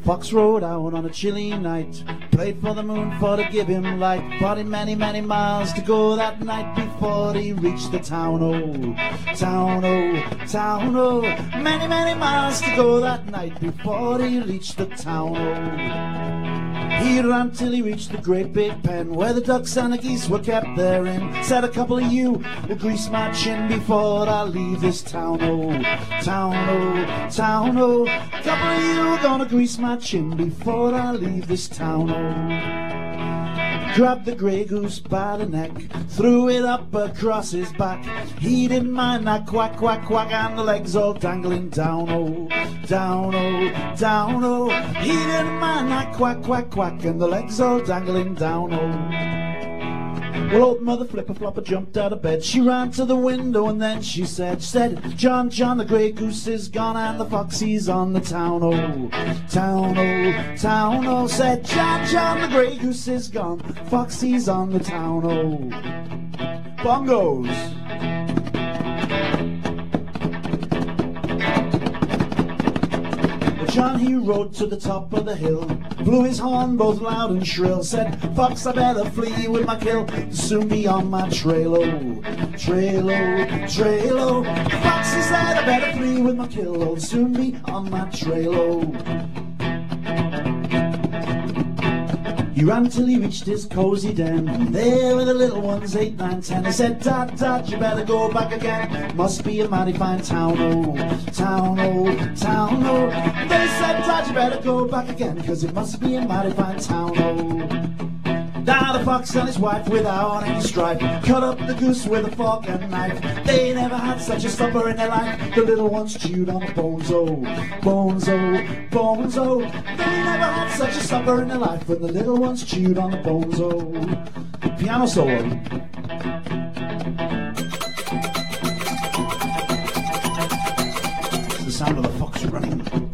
Fox rode out on a chilly night, prayed for the moon for to give him light, but in many, many miles to go that night before he reached the town, oh, town, oh, town, oh. Many, many miles to go that night before he reached the town, oh. He ran till he reached the great big pen where the ducks and the geese were kept therein. Said, a couple of you will grease my chin before I leave this town, oh, town, oh, town, oh. A couple of you are gonna grease my chin before I leave this town, oh. Grabbed the grey goose by the neck, threw it up across his back. He didn't mind that quack, quack, quack, and the legs all dangling down, oh, down, oh, down, oh. He didn't mind that quack, quack, quack, and the legs all dangling down, oh. Well, old Mother Flipper Flopper jumped out of bed. She ran to the window and then she said, John, John, the grey goose is gone and the foxy's on the town, oh, town, oh, town, oh. Said John, John, the grey goose is gone, foxy's on the town, oh. Bongos. John, he rode to the top of the hill, blew his horn both loud and shrill, said, Fox, I better flee with my kill, to soon be on my trail, oh, trail, oh, trail, oh. Fox, he said, I better flee with my kill, oh, soon be on my trail, oh. He ran till he reached his cozy den, and there were the little ones, 8, 9, 10. They said, Dad, Dad, you better go back again. Must be a mighty fine town, oh, town, oh, town, oh. They said, Dad, you better go back again, 'cause it must be a mighty fine town, oh. Now the fox and his wife, without any strife, cut up the goose with a fork and knife. They never had such a supper in their life. The little ones chewed on the bones, oh, bones, oh, bones, oh. They never had such a supper in their life when the little ones chewed on the bones, oh. Piano solo. It's the sound of the fox running.